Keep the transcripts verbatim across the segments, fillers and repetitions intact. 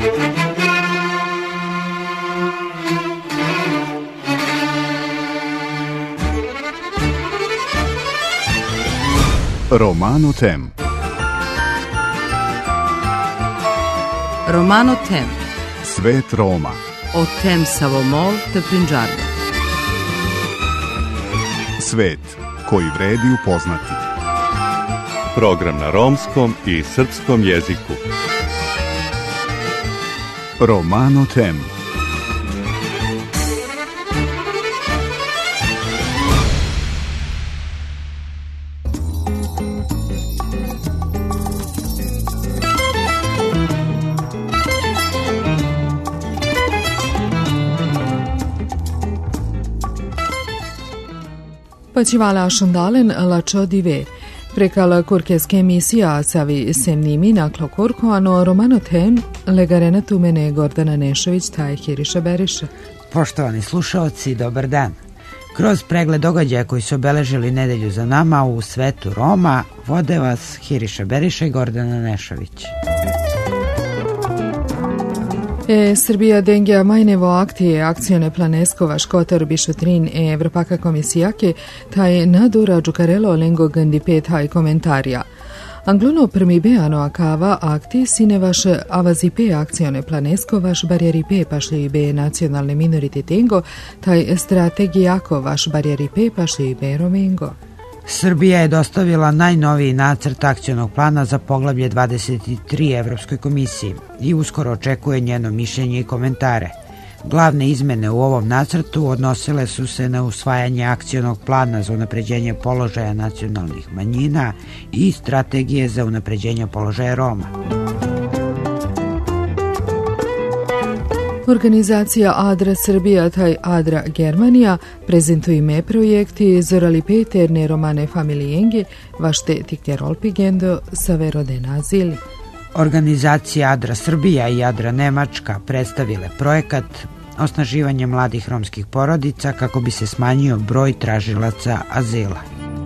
Romano Tem. Romano Tem. Svet Roma. O tem Savomol te Prinđarde. Svet koji vredi upoznati. Program na romskom i srpskom jeziku. Romano Tem. Pacivala Šandalen lačo dive. Prekala kurkeske emisija savi semnimi naklo kurkoano Romano Tem legarena tu mene Gordana Nešović taj Hiriša Beriša. Poštovani slušaoci, dobar dan. Kroz pregled događaja koji su obeležili nedelju za nama u svetu Roma vode vas Hiriša Beriša i Gordana Nešović. E, Srbija dengja majnevo akcije akcione planesko škotar bišotrin e Evropaka komisijake taj nadura džukarelo lengo gandipe taj komentarija. Anglono prmi beano akava akti sine vaš avazipe akcione planesko vaš barjeripe pašli be nacionalne minorititengo taj strategijako vaš barjeripe pašli be romengo. Srbija je dostavila najnoviji nacrt akcionog plana za poglavlje dvadeset tri Evropskoj komisiji i uskoro očekuje njeno mišljenje i komentare. Glavne izmene u ovom nacrtu odnosile su se na usvajanje akcionog plana za unapređenje položaja nacionalnih manjina i strategije za unapređenje položaja Roma. Organizacija Adra Srbija taj Adra Germanija prezentuje me projekti zorali peterne romane familijenge vašte tikterolpigendo saverode nazili. Organizacija Adra Srbija i Adra Nemačka predstavile projekat osnaživanje mladih romskih porodica kako bi se smanjio broj tražilaca azila.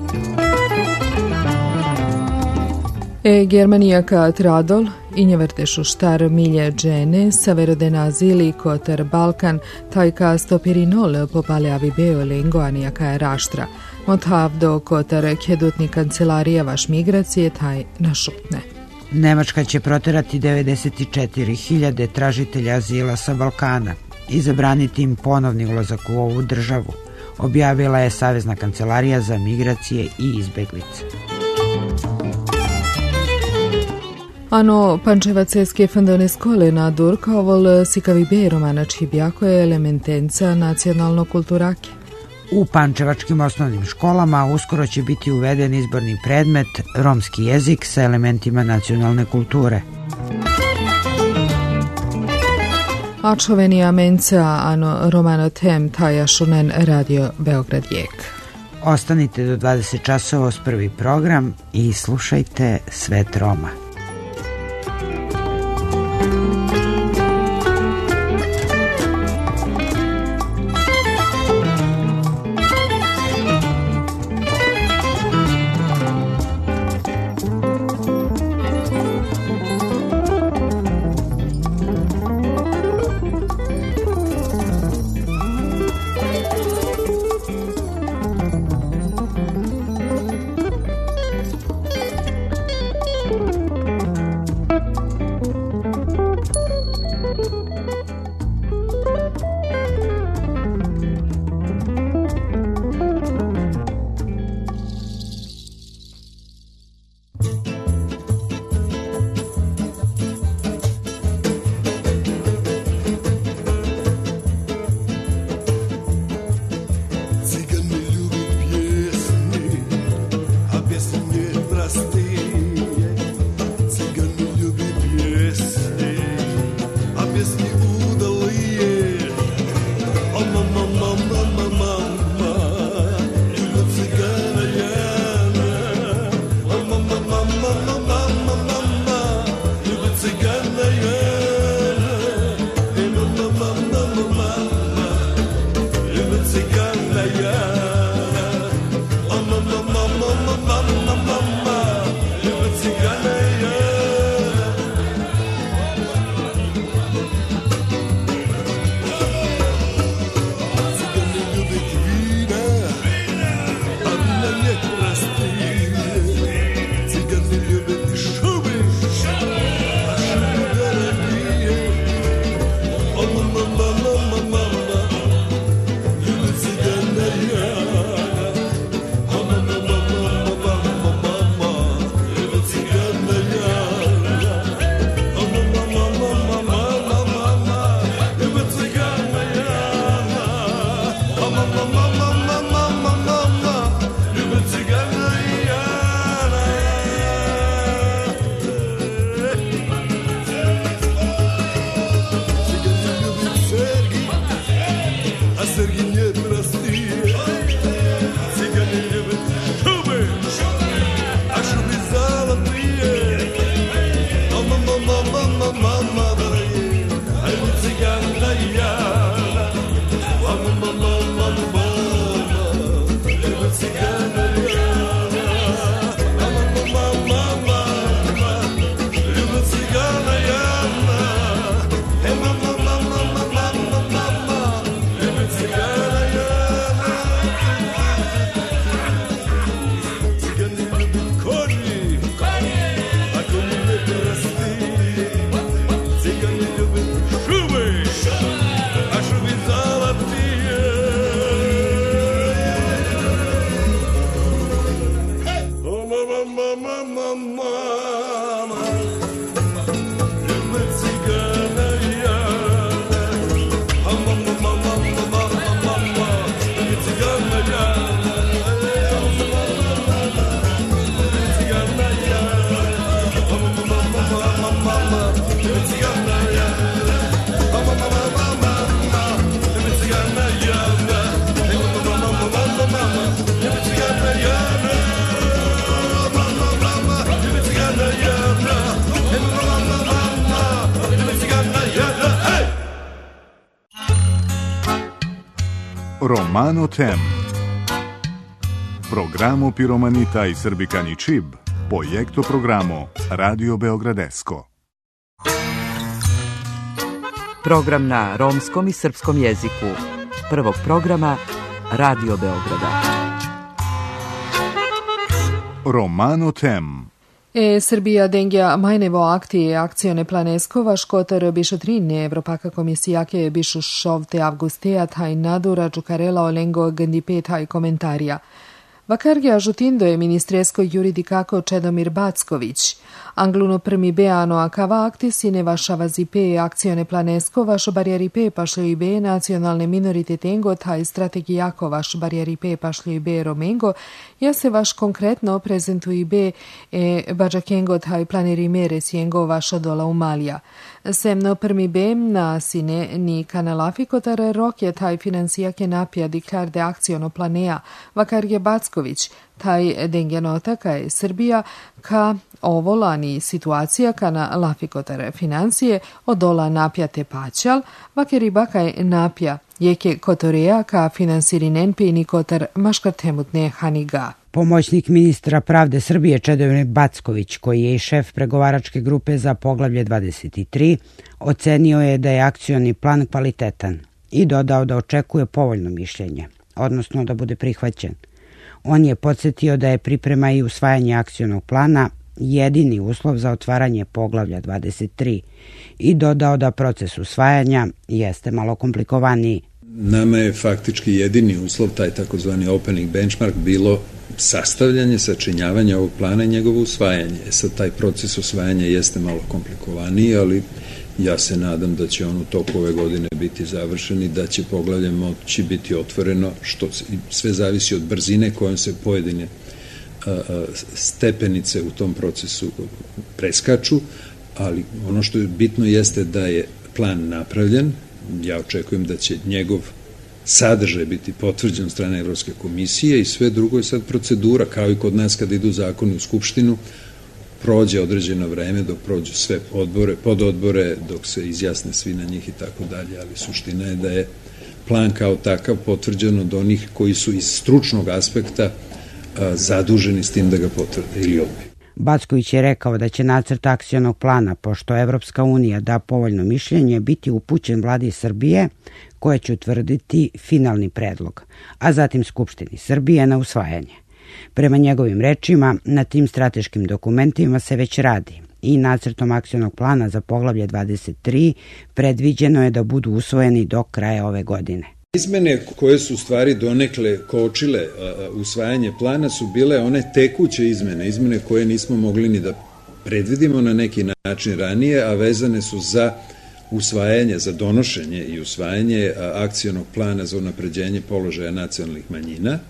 E Germanija ka tradol i njevrtešu štar milje džene saverode nazili kotar Balkan taj ka stopirinol popale avibeo lengo anijaka je raštra. Mothavdo kotar kedutni kancelarija vaš migracije taj našutne. Nemačka će proterati devedeset četiri hiljade tražitelja azila sa Balkana i zabraniti im ponovni ulazak u ovu državu, objavila je Savezna kancelarija za migracije i izbeglice. Ano pančevaceske fandone skole na Durkovol sikavi be romanački bjako je elementenca nacionalno kulturake. U pančevačkim osnovnim školama uskoro će biti uveden izborni predmet romski jezik sa elementima nacionalne kulture. Ačovenija menca ano Romano Tem taja šunen radio Beograd Jek. Ostanite do dvadeset časova s prvi program i slušajte Svet Roma. Romano Tem. Programo Piromanita i Srbikani Čib, projekto programo Radio Beogradesko. Program na romskom i srpskom jeziku. Prvog programa Radio Beograda. Romano Tem. E Srbija dengja majnevo akti akcione planeskova škotar bišotrin Evropaka komisijake bišu šovte avgusteja taj nadura čukarela olengo gandipet taj komentarija. Vakargja žutindo je ministresko juridikako Čedomir Backović. Angluno prmi beano akava akti sine vašava zipe akcione planesko vaš barjeripe pašljo i be nacionalne minoritetengo taj strategijako vaš barjeripe pašljo i be romengo ja se vaš konkretno prezentu i be e bađakengo taj planeri mere sjengo vaša dola umalija. Semno prmi be na sine ni kanalafikotar rok je taj finansijake napija diklarde akciono planea Vakargja Backović taj dengenota ka je Srbija ka ovolani situacija ka na lafikotar financije odola napja te paćal, vakeri bakaj napja jeke kotoreja ka finansiri nenpi ni kotar maškar temutne haniga. Pomoćnik ministra pravde Srbije Čedomir Backović, koji je i šef pregovaračke grupe za poglavlje dvadeset tri, ocenio je da je akcioni plan kvalitetan i dodao da očekuje povoljno mišljenje, odnosno da bude prihvaćen. On je podsjetio da je priprema i usvajanje akcionog plana jedini uslov za otvaranje poglavlja dvadeset tri i dodao da proces usvajanja jeste malo komplikovaniji. Nama je faktički jedini uslov, taj takozvani opening benchmark, bilo sastavljanje, sačinjavanje ovog plana i njegovo usvajanje. E sad, taj proces usvajanja jeste malo komplikovaniji, ali ja se nadam da će on u toku ove godine biti završen i da će poglavlje moći biti otvoreno, što sve zavisi od brzine kojom se pojedine a, a, stepenice u tom procesu preskaču, ali ono što je bitno jeste da je plan napravljen. Ja očekujem da će njegov sadržaj biti potvrđen od strane Evropske komisije i sve drugo je sad procedura, kao i kod nas kada idu zakoni u Skupštinu, prođe određeno vreme dok prođu sve odbore, pododbore, dok se izjasne svi na njih i tako dalje, ali suština je da je plan kao takav potvrđen od onih koji su iz stručnog aspekta a, zaduženi s tim da ga potvrde ili odbiju. Backović je rekao da će nacrt akcionog plana, pošto Evropska unija da povoljno mišljenje, biti upućen vladi Srbije, koja će utvrditi finalni predlog, a zatim Skupštini Srbije na usvajanje. Prema njegovim rečima, na tim strateškim dokumentima se već radi i nacrtom akcionog plana za poglavlje dvadeset tri predviđeno je da budu usvojeni do kraja ove godine. Izmene koje su u stvari donekle kočile usvajanje plana su bile one tekuće izmene, izmene koje nismo mogli ni da predvidimo na neki način ranije, a vezane su za usvajanje, za donošenje i usvajanje akcionog plana za unapređenje položaja nacionalnih manjina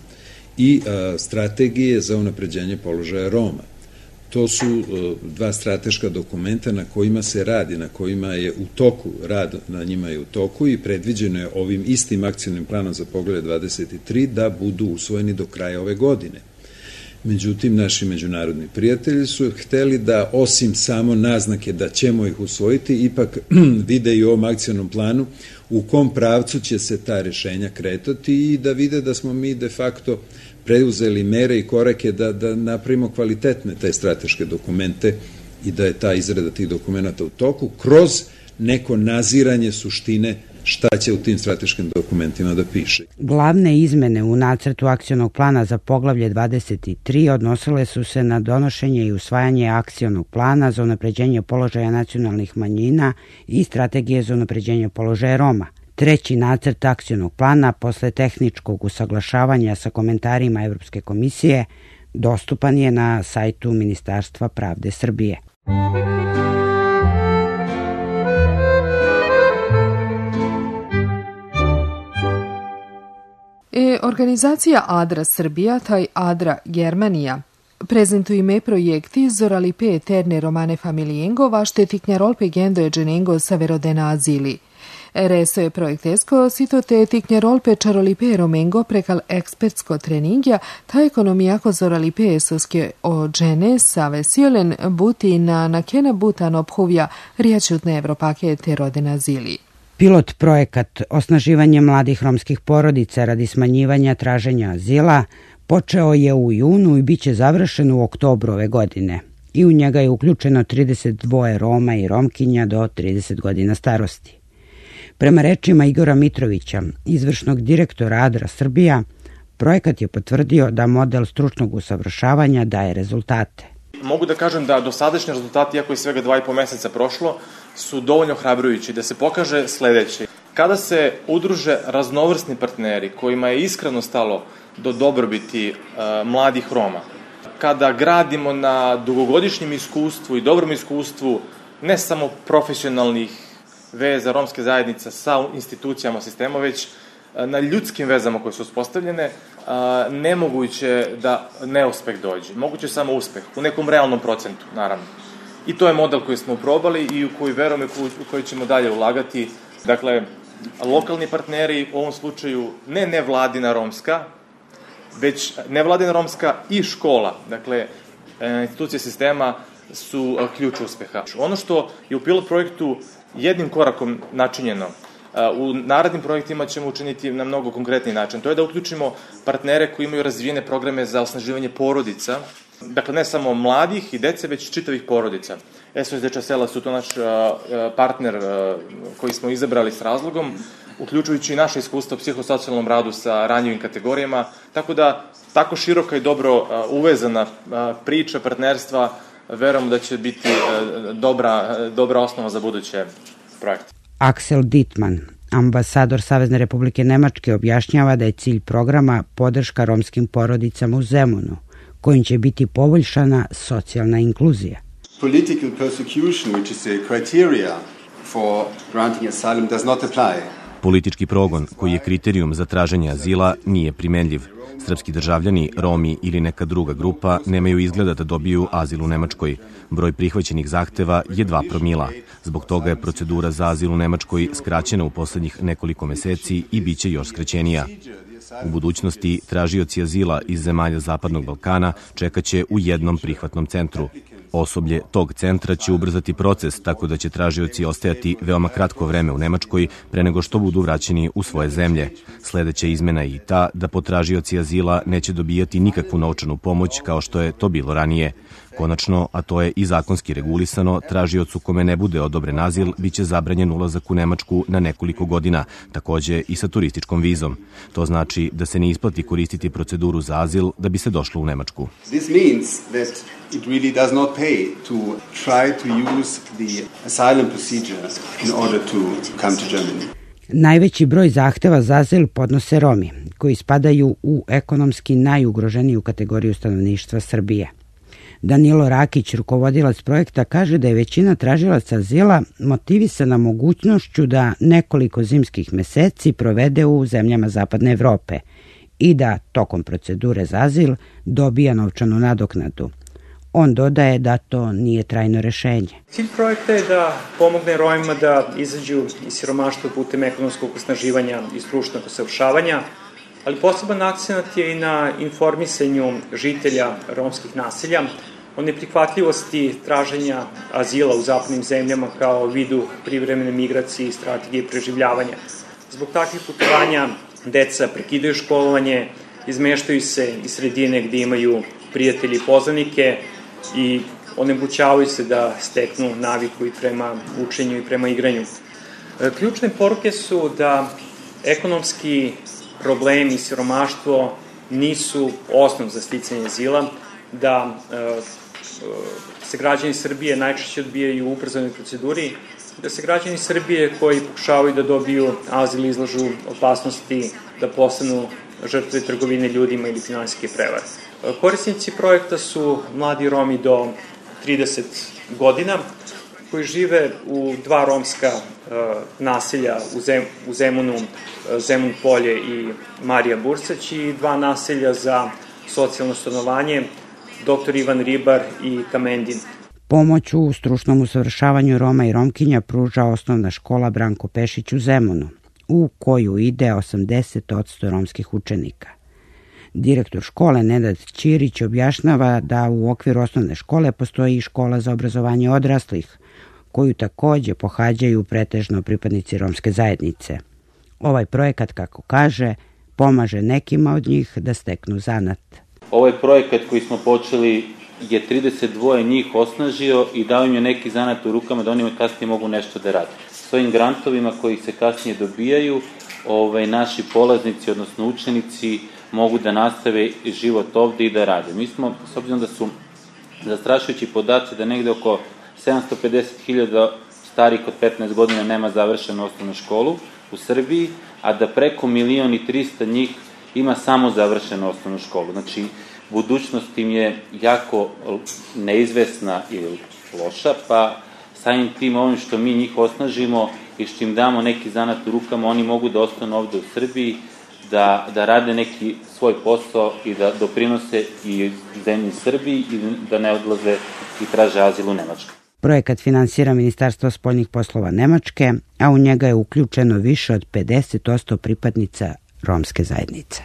i strategije za unapređenje položaja Roma. To su dva strateška dokumenta na kojima se radi, na kojima je u toku, rad na njima je u toku i predviđeno je ovim istim akcionim planom za poglavlje dvadeset tri da budu usvojeni do kraja ove godine. Međutim, naši međunarodni prijatelji su hteli da, osim samo naznake da ćemo ih usvojiti, ipak vide i u ovom akcionom planu u kom pravcu će se ta rešenja kretati i da vide da smo mi de facto preuzeli mere i korake da, da napravimo kvalitetne te strateške dokumente i da je ta izrada tih dokumenta u toku kroz neko naziranje suštine šta će u tim strateškim dokumentima da piše. Glavne izmene u nacrtu akcionog plana za poglavlje dvadeset tri odnosile su se na donošenje i usvajanje akcionog plana za unapređenje položaja nacionalnih manjina i strategije za unapređenje položaja Roma. Treći nacrt akcionog plana posle tehničkog usaglašavanja sa komentarima Evropske komisije dostupan je na sajtu Ministarstva pravde Srbije. E, organizacija Adra Srbija, taj Adra Germanija, prezentuju me projekti zorali pe eterne romane familijengo, vašte tiknjarolpe gendo e dženengo sa verodena azili. Reso je projektesko sito te tiknjarolpe čarolipe romengo prekal ekspertsko treningja, ta ekonomijako zoralipe esoske o džene sa vesiolen buti na nakena butan obhuvja rijačutne evropake te rodena azili. Pilot projekat Osnaživanje mladih romskih porodica radi smanjivanja traženja azila počeo je u junu i bit će završen u oktobru ove godine. I u njega je uključeno trideset dva Roma i Romkinja do trideset godina starosti. Prema rečima Igora Mitrovića, izvršnog direktora Adra Srbija, projekat je potvrdio da model stručnog usavršavanja daje rezultate. Mogu da kažem da dosadašnji rezultati, iako je svega dva i po meseca prošlo, su dovoljno ohrabrujući da se pokaže sledeće. Kada se udruže raznovrsni partneri kojima je iskreno stalo do dobrobiti uh, mladih Roma, kada gradimo na dugogodišnjem iskustvu i dobrom iskustvu ne samo profesionalnih veza romske zajednice sa institucijama sistema, već na ljudskim vezama koje su uspostavljene, nemoguće da neuspeh dođe. Moguće samo uspeh, u nekom realnom procentu, naravno. I to je model koji smo probali i u koji verujemo i u koji ćemo dalje ulagati. Dakle, lokalni partneri, u ovom slučaju ne nevladina romska, već nevladina romska i škola, dakle, institucije sistema su ključ uspeha. Ono što je u pilot projektu jednim korakom načinjeno, u narednim projektima ćemo učiniti na mnogo konkretniji način. To je da uključimo partnere koji imaju razvijene programe za osnaživanje porodica, dakle ne samo mladih i dece, već čitavih porodica. S O S Dečja sela su to naš partner koji smo izabrali s razlogom, uključujući i naše iskustvo u psihosocijalnom radu sa ranjivim kategorijama, tako da tako široka i dobro uvezana priča partnerstva verujemo da će biti dobra, dobra osnova za buduće projekte. Axel Dittmann, ambasador Savezne Republike Nemačke, objašnjava da je cilj programa podrška romskim porodicama u Zemunu, kojim će biti poboljšana socijalna inkluzija. Political persecution, which is a criteria for granting asylum, does not apply. Politički progon, koji je kriterijum za traženje azila, nije primenljiv. Srpski državljani, Romi ili neka druga grupa nemaju izgleda da dobiju azil u Nemačkoj. Broj prihvaćenih zahteva je dva promila. Zbog toga je procedura za azil u Nemačkoj skraćena u poslednjih nekoliko meseci i bit će još skraćenija. U budućnosti tražioci azila iz zemalja Zapadnog Balkana čekaće u jednom prihvatnom centru. Osoblje tog centra će ubrzati proces tako da će tražioci ostajati veoma kratko vreme u Nemačkoj pre nego što budu vraćeni u svoje zemlje. Sledeća izmena je i ta da potražioci azila neće dobijati nikakvu novčanu pomoć kao što je to bilo ranije. Konačno, a to je i zakonski regulisano, tražiocu kome ne bude odobren azil biće zabranjen ulazak u Nemačku na nekoliko godina, takođe i sa turističkom vizom. To znači da se ne isplati koristiti proceduru za azil da bi se došlo u Nemačku. This means that it really does not pay to try to use the asylum procedure in order to come to Germany. Najveći broj zahteva za azil podnose Romi, koji spadaju u ekonomski najugroženiju kategoriju stanovništva Srbije. Danilo Rakić, rukovodilac projekta, kaže da je većina tražilaca azila motivisana mogućnošću da nekoliko zimskih meseci provede u zemljama Zapadne Evrope i da tokom procedure za azil dobija novčanu nadoknadu. On dodaje da to nije trajno rešenje. Cilj projekta je da pomogne Romima da izađu iz siromaštva putem ekonomskog osnaživanja i stručnog usavršavanja, ali poseban akcenat je i na informisanju žitelja romskih naselja o neprihvatljivosti traženja azila u zapadnim zemljama kao vidu privremene migracije i strategije preživljavanja. Zbog takvih putovanja deca prekidaju školovanje, izmeštaju se iz sredine gde imaju prijatelji i poznanike i onemogućavaju se da steknu naviku i prema učenju i prema igranju. Ključne poruke su da ekonomski problemi i siromaštvo nisu osnov za sticanje azila, da e, se građani Srbije najčešće odbijaju u ubrzanoj proceduri, da se građani Srbije koji pokušavaju da dobiju azil izlažu opasnosti da postanu žrtve trgovine ljudima ili finansijske prevare. Korisnici projekta su mladi Romi do trideset godina koji žive u dva romska uh, naselja u, Zem, u Zemunu, uh, Zemun Polje i Marija Bursać i dva naselja za socijalno stanovanje, doktor Ivan Ribar i Kamendin. Pomoć u stručnom usavršavanju Roma i Romkinja pruža osnovna škola Branko Pešić u Zemunu, u koju ide osamdeset posto romskih učenika. Direktor škole Nenad Ćirić objašnjava da u okviru osnovne škole postoji i škola za obrazovanje odraslih, koju takođe pohađaju pretežno pripadnici romske zajednice. Ovaj projekat, kako kaže, pomaže nekima od njih da steknu zanat. Ovaj projekat koji smo počeli je trideset dva njih osnažio i dao im je neki zanat u rukama da oni kasnije mogu nešto da rade. S ovim grantovima koji se kasnije dobijaju, ovaj, naši polaznici, odnosno učenici, mogu da nastave život ovde i da rade. Mi smo, s obzirom da su zastrašujući podaci da negde oko sedamsto pedeset hiljada starih od petnaest godina nema završenu osnovnu školu u Srbiji, a da preko milion i trista njih ima samo završenu osnovnu školu. Znači, budućnost im je jako neizvesna ili loša, pa samim tim ovim što mi njih osnažimo i što im damo neki zanat u rukama, oni mogu da ostanu ovde u Srbiji, da, da rade neki svoj posao i da doprinose i zemlji Srbiji i da ne odlaze i traže azil u Nemačkoj. Projekat finansira Ministarstvo spoljnih poslova Nemačke, a u njega je uključeno više od pedeset posto pripadnica romske zajednice.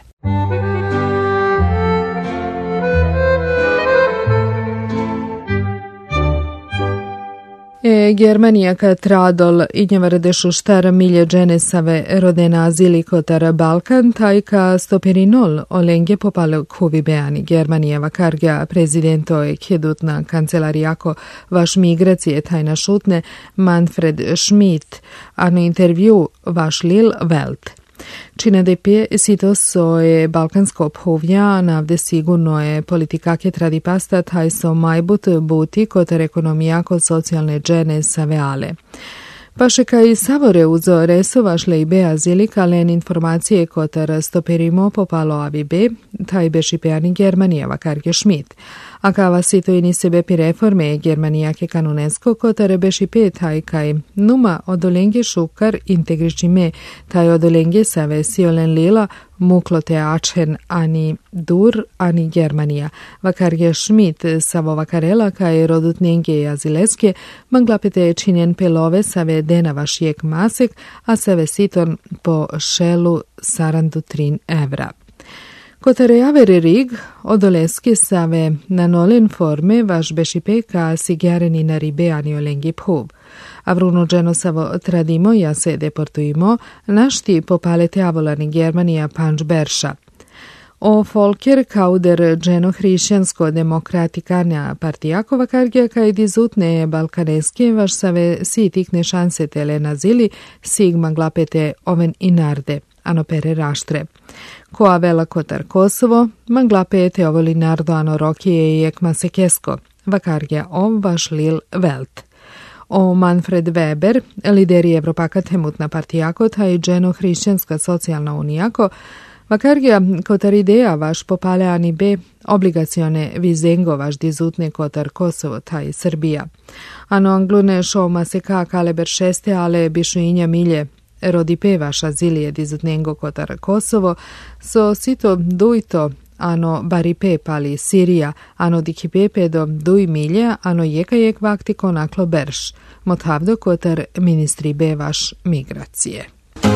E, Germanija tradol ignjavaradeš štar milje dženesave rodena azili kotar Balkan, taj ka stoperinol olenge popal kuvi beani. Germanijeva karga prezidento je kjedutna kancelarijako vaš migracije tajna šutne Manfred Schmidt, a na intervju vaš Lil Welt. Čine da je sito so je balkansko obhovnja, navde sigurno je politikake tradipasta, taj so majbut buti kotar ekonomijako socijalne džene saveale. Paše kaj savore uzo reso vašle i be azilika len informacije kotar stoperimo popalo avi be, taj beši peani Germanijeva karge Schmidt. A kava sito i ni sebe pi reforme Germanijake kanunesko kotar beši pe taj kaj numa odolenge šukar integriči me taj odolenge save siolen lila muklo te ačen ani dur ani Germanija. Vakarge Schmidt savo vakarela kaj rodutnenge i azileske manglapete činjen pelove save dena vašijek masek, a save siton po šelu sarandu trin evra. Kotare javere rig, odoleske save na nolen forme vaš bešipe ka sigareni na ribe ani olengi phuv. Avruno dženo savo tradimo ja se deportuimo, našti popalete avolani Germanija panč berša. O folker kauder dženo hrišćansko-demokratikana partijakova kargija kaj dizutne balkaneske vaš save si tikne šanse tele nazili sigma glapete oven inarde, ano pere raštre. Koa vela kotar Kosovo, manglapete ovo linardo ano rokije i ekma sekesko, vakargija ov vaš Lil Welt. O Manfred Weber, lideri Evropaka temutna partijako, taj dženo hrišćanska socijalna unijako, vakargija kotar ideja vaš popale ani be obligacione vizengo vaš dizutne kotar Kosovo, taj Srbija. Ano anglune šoma se ka kaleber šeste, ale bišu inja milje rodi pe vaša zilije dizutnengo kotar Kosovo, so sito dujto ano baripe pali Sirija, ano dikipepe do duj milje, ano jeka jek vakti konaklo berš, mothavdo kotar ministri be vaš migracije.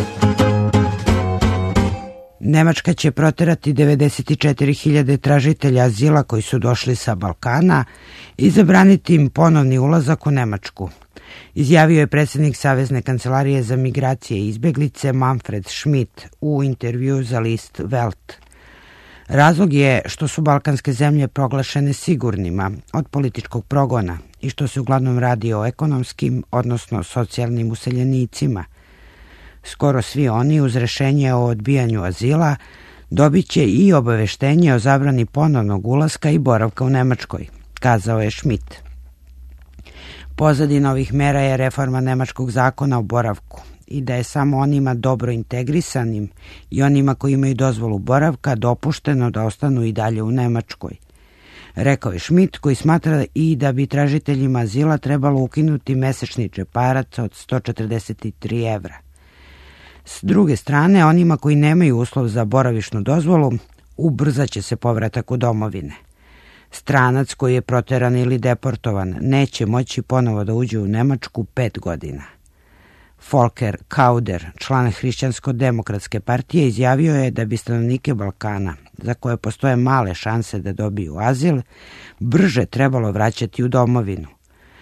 Nemačka će proterati devedeset četiri hiljade tražitelja azila koji su došli sa Balkana i zabraniti im ponovni ulazak u Nemačku. Izjavio je predsjednik Savezne kancelarije za migracije i izbjeglice Manfred Schmidt u intervju za list Welt. Razlog je što su balkanske zemlje proglašene sigurnima od političkog progona i što se uglavnom radi o ekonomskim, odnosno socijalnim useljenicima. Skoro svi oni uz rešenje o odbijanju azila dobit će i obaveštenje o zabrani ponovnog ulaska i boravka u Nemačkoj, kazao je Schmidt. Pozadina ovih mera je reforma nemačkog zakona o boravku i da je samo onima dobro integrisanim i onima koji imaju dozvolu boravka dopušteno da ostanu i dalje u Nemačkoj. Rekao je Schmidt, koji smatra i da bi tražiteljima azila trebalo ukinuti mesečni džeparac od sto četrdeset tri evra. S druge strane, onima koji nemaju uslov za boravišnu dozvolu, ubrzat će se povratak u domovine. Stranac koji je proteran ili deportovan neće moći ponovo da uđe u Nemačku pet godina. Volker Kauder, član Hrišćansko-demokratske partije, izjavio je da bi stanovnike Balkana, za koje postoje male šanse da dobiju azil, brže trebalo vraćati u domovinu.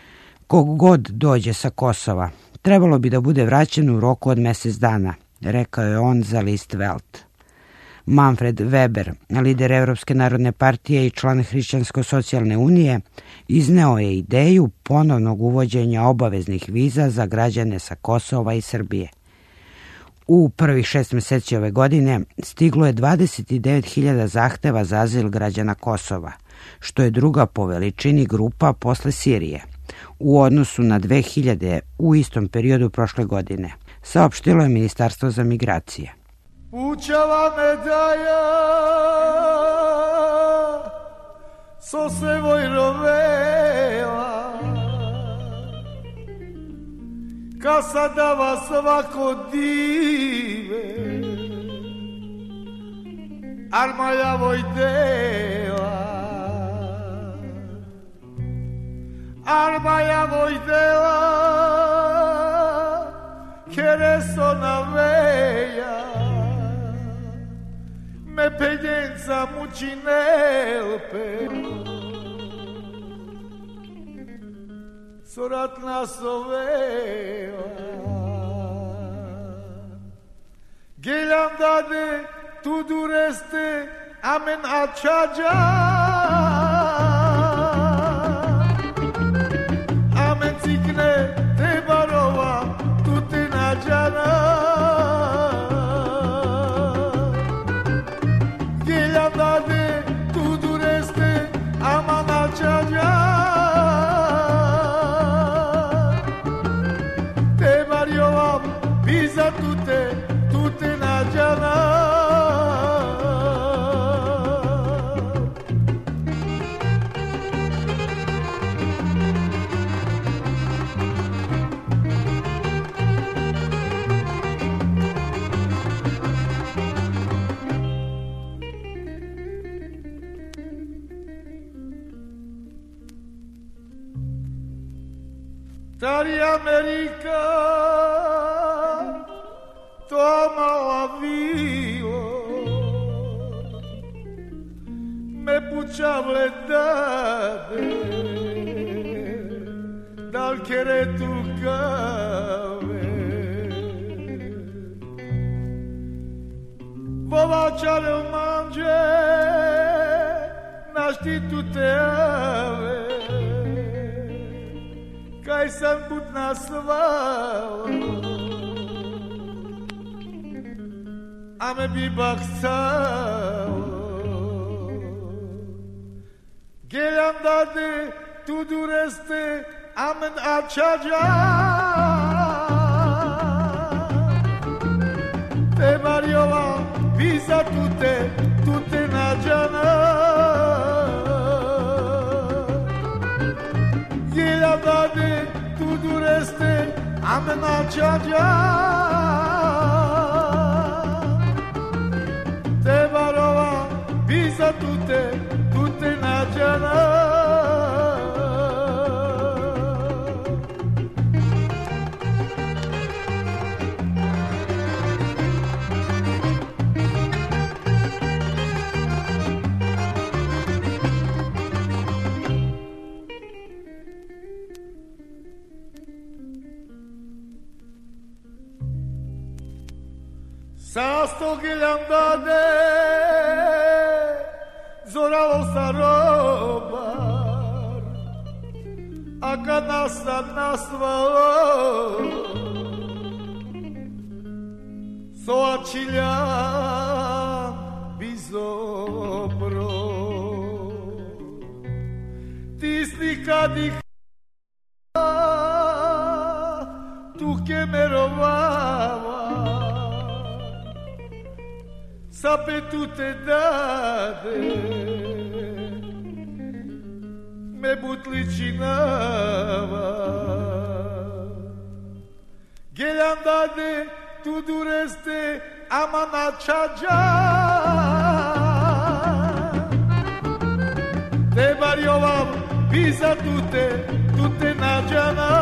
Kog god dođe sa Kosova, trebalo bi da bude vraćen u roku od mesec dana, rekao je on za list Welt. Manfred Weber, lider Evropske narodne partije i član Hrišćansko-socijalne unije, izneo je ideju ponovnog uvođenja obaveznih viza za građane sa Kosova i Srbije. U prvih šest meseci ove godine stiglo je dvadeset devet hiljada zahteva za azil građana Kosova, što je druga po veličini grupa posle Sirije, u odnosu na dve hiljade u istom periodu prošle godine, saopštilo je Ministarstvo za migracije. Učava me daja so se vojrovela ka sada vas svako dive armaja vojdela armaja vojdela keresona veja me penjenca muči nelpe sorat nas oveva gelam dade tu dureste amen açaca amen cikne te barova tu te nađana dade tu dureste amana çaca te variovam biza tute tute nađana Tari Amerika toma avio me puciavle dade dal cheretu cave vovaciare o mange naști tu te ave kaj sam putna svala a me bi baksalo gelam dade tu dureste amen açaca te variovam viza tute tute nađana gelam dade tu dureste amen açaca te varova viza tute tute nađana Sasto gelam dade zoralo sa robar a kad nas sad nasvalo so aciljam bizobro ti slikad ih tu che merovava sape tutte date me butlicinava gelam dade tu dureste amana çaca te variovam viza tute tute nađana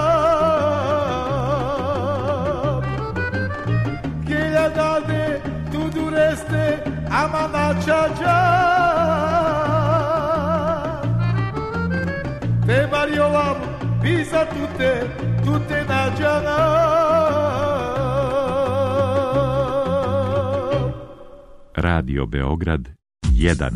gelam dade tu dureste amana çaca te variovam sorrisa tutte, tutte da giorno. Radio Beograd jedan.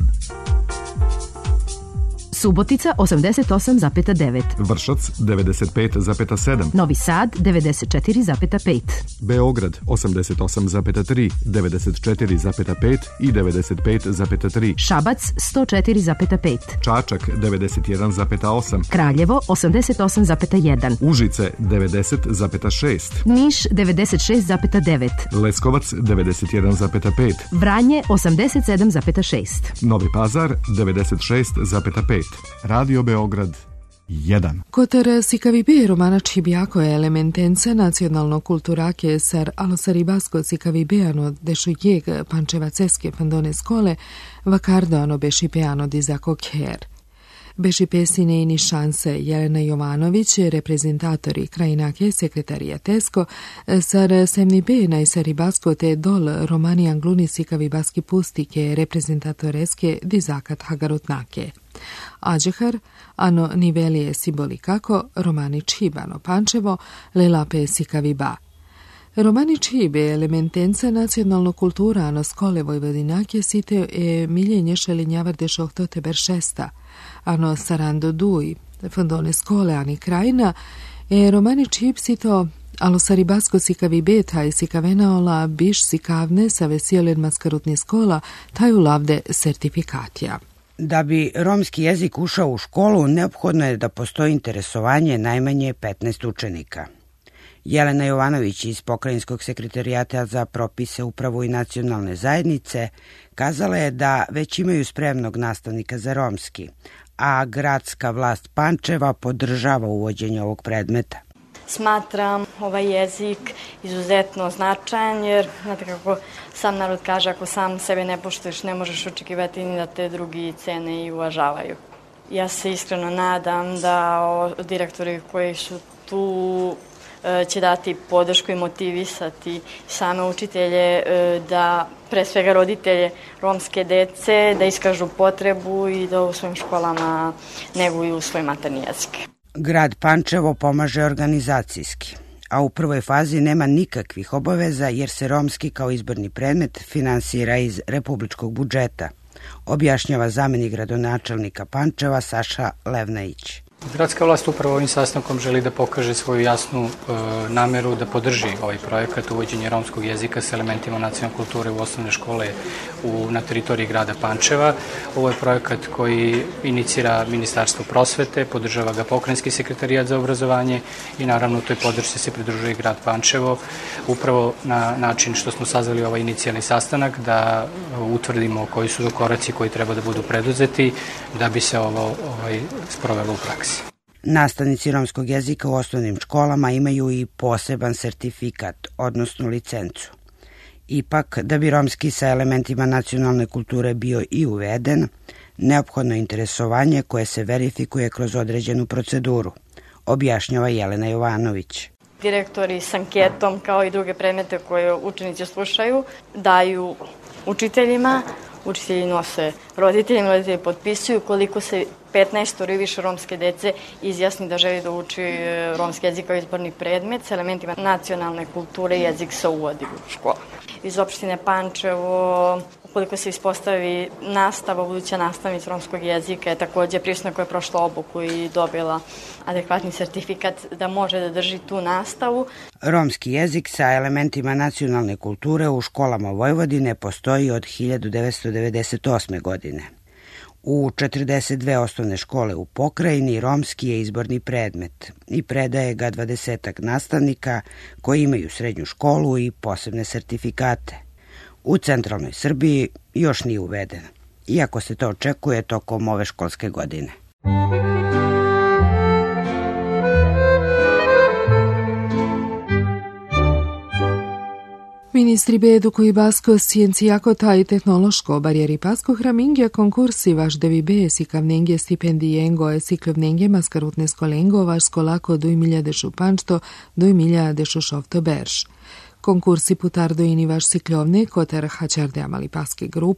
Subotica osamdeset osam zarez devet. Vršac devedeset pet zarez sedam. Novi Sad devedeset četiri zarez pet. Beograd osamdeset osam zarez tri, devedeset četiri zarez pet i devedeset pet zarez tri. Šabac sto četiri zarez pet. Čačak devedeset jedan zarez osam. Kraljevo osamdeset osam zarez jedan. Užice devedeset zarez šest. Niš devedeset šest zarez devet. Leskovac devedeset jedan zarez pet. Vranje osamdeset sedam zarez šest. Novi Pazar devedeset šest zarez pet. Radio Beograd jedan. Kotar Sikavibe Romana Čibijako je elementenca nacionalno kulturake sar alosaribasko Sikavibeano dešujeg pančevaceske fandone skole vakardoano bešipeano dizako ker. Bešipesine ini šanse Jelena Jovanović, reprezentatori krajinake sekretarijateljsko, sar semnibe najsaribasko te dol romani angluni Sikavibaski pustike reprezentatoreske dizakat hagarutnake. Ađehar, ano nivelije simbolikako, romani Čibano Pančevo, lelape Sikaviba. Romani Čibe, elementenca nacionalno kultura, ano skole Vojvodinake, site e miljenje šelinjavarde šohtote beršesta, ano sarando duj, fondone skole, ani krajina, e romani Čib sito alo saribasko Sikavibe, taj Sikavenaola, biš Sikavne, sa vesiolen maskarutni skola, taju lavde sertifikatija. Da bi romski jezik ušao u školu, neophodno je da postoji interesovanje najmanje petnaest učenika. Jelena Jovanović iz Pokrajinskog sekretarijata za propise, upravu i nacionalne zajednice kazala je da već imaju spremnog nastavnika za romski, a gradska vlast Pančeva podržava uvođenje ovog predmeta. Smatram ovaj jezik izuzetno značajan jer, znate kako sam narod kaže, ako sam sebe ne poštuješ, ne možeš očekivati ni da te drugi cene i uvažavaju. Ja se iskreno nadam da direktori koji su tu će dati podršku i motivisati same učitelje da, pre svega roditelje romske dece, da iskažu potrebu i da u svojim školama neguju svoj maternji jezik. Grad Pančevo pomaže organizacijski, a u prvoj fazi nema nikakvih obaveza jer se romski kao izborni predmet finansira iz republičkog budžeta, objašnjava zamenik gradonačelnika Pančeva Saša Levnajić. Gradska vlast upravo ovim sastankom želi da pokaže svoju jasnu e, nameru da podrži ovaj projekat uvođenja romskog jezika s elementima nacionalne kulture u osnovne škole u, na teritoriji grada Pančeva. Ovo je projekat koji inicira Ministarstvo prosvete, podržava ga Pokrajinski sekretarijat za obrazovanje i naravno u toj podršci se pridružuje grad Pančevo upravo na način što smo sazvali ovaj inicijalni sastanak da utvrdimo koji su koraci koji treba da budu preduzeti da bi se ovo ovaj, sprovelo u praksi. Nastavnici romskog jezika u osnovnim školama imaju i poseban sertifikat, odnosno licencu. Ipak, da bi romski sa elementima nacionalne kulture bio i uveden, neophodno je interesovanje koje se verifikuje kroz određenu proceduru, objašnjava Jelena Jovanović. Direktori s anketom, kao i druge predmete koje učenici slušaju, daju učiteljima, učitelji nose roditeljima, roditelji potpisuju. Koliko se petnaest i više romske dece izjasni da želi da uči romski jezik kao izborni predmet s elementima nacionalne kulture i jezik se uvodi u školu. Iz opštine Pančevo, ukoliko se ispostavi nastava, buduća nastavnica romskog jezika je takođe prisutna koja je prošla obuku i dobila adekvatni sertifikat da može da drži tu nastavu. Romski jezik sa elementima nacionalne kulture u školama Vojvodine postoji od hiljadu devetsto devedeset osme. godine. U četrdeset dve osnovne škole u pokrajini romski je izborni predmet i predaje ga dvadesetak nastavnika koji imaju srednju školu i posebne sertifikate. U centralnoj Srbiji još nije uveden, iako se to očekuje tokom ove školske godine. Ministri beduku i basko sciencijako taj tehnološko barijeri pasko hramingja konkursi vaš devibe sikavnengje stipendijengo e siklovnengje maskarutne skolengo vaš skolako duj milja dešu pančto duj milja dešu šovto berš. Konkursi putardo ini vaš siklovne kotar hačarde amali paske grupe,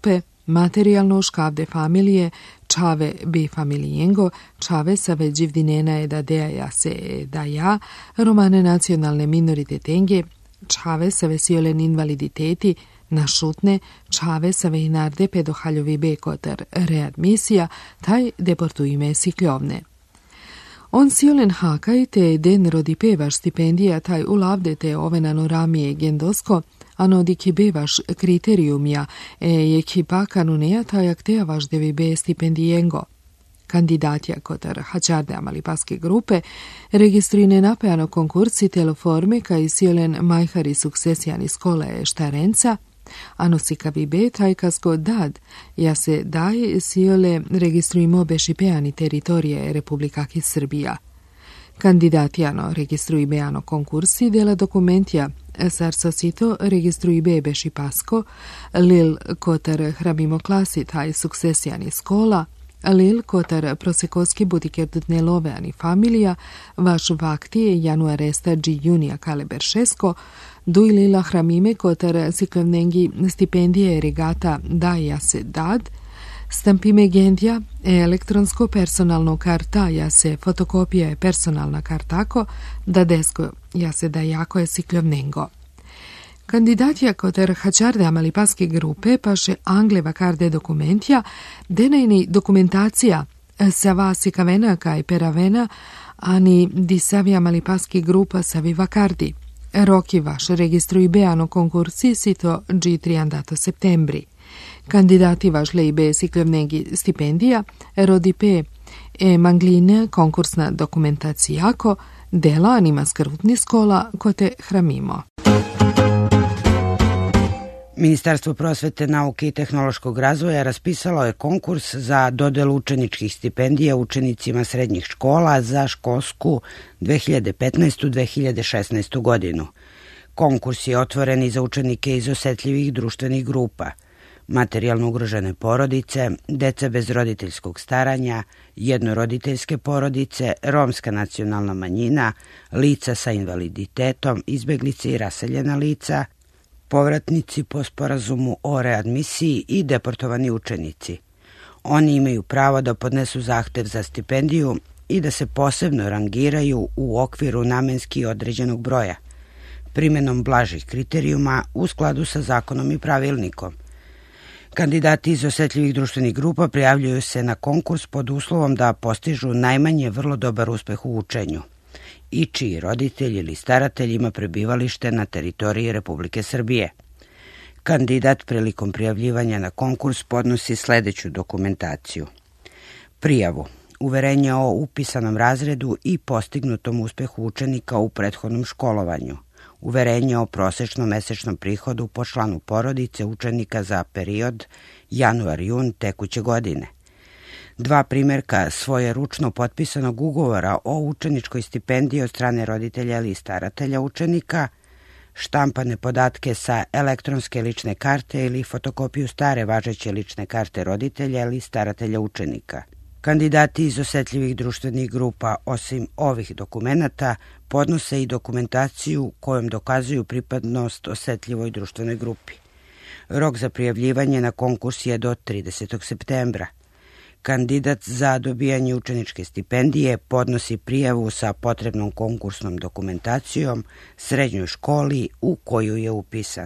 materijalno škavde familije, čave bi familijengo, čave sa veđivdinena je da deja se da ja, romane nacionalne minoritetenje, čave sa vesiolen invaliditeti, našutne, čave sa vejnarde pedohaljovi bekotar readmisija, taj deportujme si kljovne. On siolen hakaj te den rodi pevaš stipendija taj ulavde te ovenano ramije gendosko, ano diki bevaš kriterijumja e ekipa kanuneja tajak te važdevi be stipendijengo. Kandidatja kotar hačarde amalipaske grupe registrine napeano konkursi teloforme kaj siolen majhari sukcesijani skole štarenca, ano sikavi be tajkasko dad, ja se daj siole registrujmo bešipeani teritorije Republikaki Srbija. Kandidatijano registruj beano konkursi dela dokumentja sarsosito registruj be bešipasko, lil kotar hrabimo klasi taj sukcesijani skola, lil kotar prosekoski butikerdutne loveani familija, vaš vaktije januaresta dži junija kaleberšesko, duj lila hramime kotar siklevnengi stipendije regata daja se dad, stampime gendja, elektronsko personalno karta ja se fotokopija je personalna kartako, da desko ja se da jako je siklevnengo. Kandidatja kotar hačarde amalipaske grupe paše angleva karde dokumentja, denajni dokumentacija sa vasi kavena kaj peravena, ani disavi amalipaski grupa savi vakardi. Roki vaš registruj beano konkursi sito dži triandato septembri. Kandidati vaš lejbe siklevnegi stipendija, rodi pe e mangline konkursna dokumentacijako, dela anima skrutni skola kote hramimo. Ministarstvo prosvete, nauke i tehnološkog razvoja raspisalo je konkurs za dodelu učeničkih stipendija učenicima srednjih škola za školsku dve hiljade petnaestu dve hiljade šesnaestu godinu. Konkurs je otvoren i za učenike iz osetljivih društvenih grupa, materijalno ugrožene porodice, deca bez roditeljskog staranja, jednoroditeljske porodice, romska nacionalna manjina, lica sa invaliditetom, izbeglice i raseljena lica, povratnici po sporazumu o readmisiji i deportovani učenici. Oni imaju pravo da podnesu zahtev za stipendiju i da se posebno rangiraju u okviru namenski određenog broja, primjenom blažih kriterijuma u skladu sa zakonom i pravilnikom. Kandidati iz osetljivih društvenih grupa prijavljuju se na konkurs pod uslovom da postižu najmanje vrlo dobar uspeh u učenju i čiji roditelj ili staratelj ima prebivalište na teritoriji Republike Srbije. Kandidat prilikom prijavljivanja na konkurs podnosi sledeću dokumentaciju: prijavu, uverenje o upisanom razredu i postignutom uspehu učenika u prethodnom školovanju, uverenje o prosečnom mesečnom prihodu po članu porodice učenika za period januar-jun tekuće godine, dva primjerka svoje ručno potpisanog ugovora o učeničkoj stipendiji od strane roditelja ili staratelja učenika, štampane podatke sa elektronske lične karte ili fotokopiju stare važeće lične karte roditelja ili staratelja učenika. Kandidati iz osetljivih društvenih grupa, osim ovih dokumenata, podnose i dokumentaciju kojom dokazuju pripadnost osetljivoj društvenoj grupi. Rok za prijavljivanje na konkurs je do tridesetog septembra. Kandidat za dobijanje učeničke stipendije podnosi prijavu sa potrebnom konkursnom dokumentacijom srednjoj školi u koju je upisan.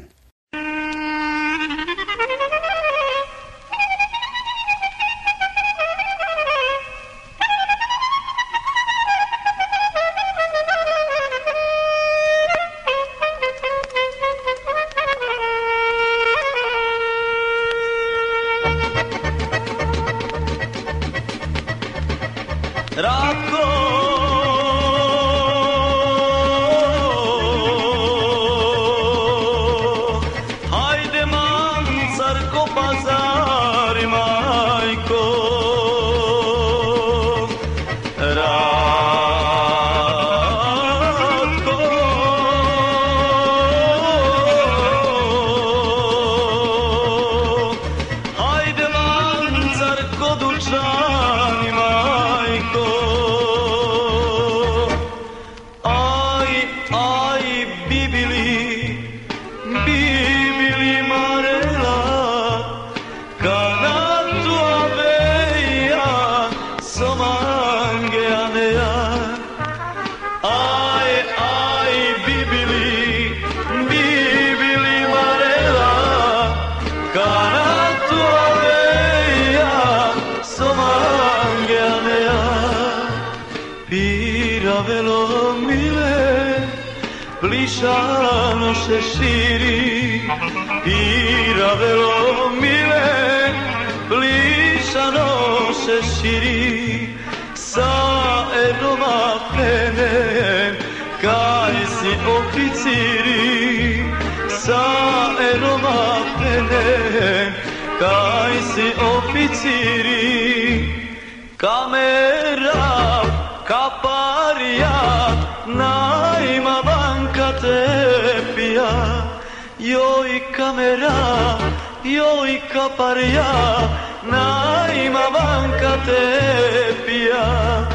lišano se širi i ravelo mile, lišano se širi sa eroma pene, kaj si oficiri, sa eroma pene, kaj si oficiri. Kamera, kaparijat, najma banka tepija, joj kamera, joj kaparijat, najma banka tepija,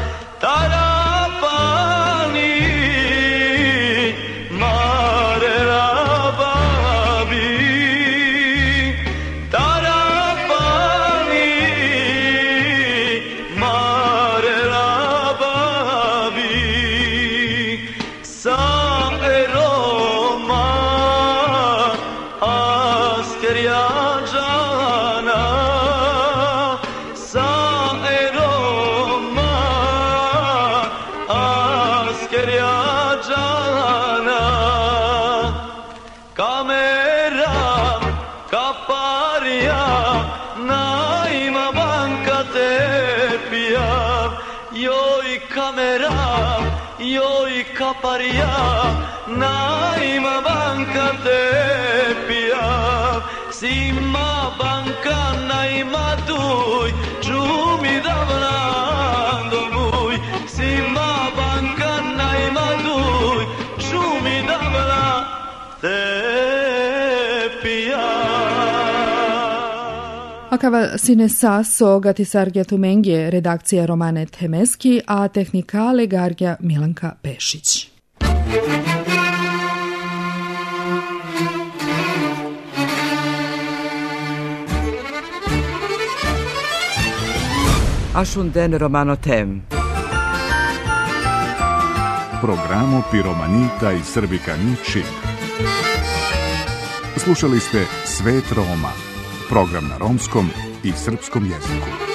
tarapani, marera babi, tarapani, marera babi, sa eroma askerja džana, sa eroma askerja džana, kamera kaparija, najma banka tepija, joj kamera, joj kaparija, najma banka tepija, sima banka najma duj, čumi da vlando muj, sima banka najma duj, čumi da vlando tepija. Akava sine saso gatisargja tumengje redakcija Romane Temeski, a tehnikale gargja Milanka Pešić. Ashunden Romano Tem. Programo Piromanita i Srbikani Čib. Slušali ste Svet Roma, program na romskom i srpskom jeziku.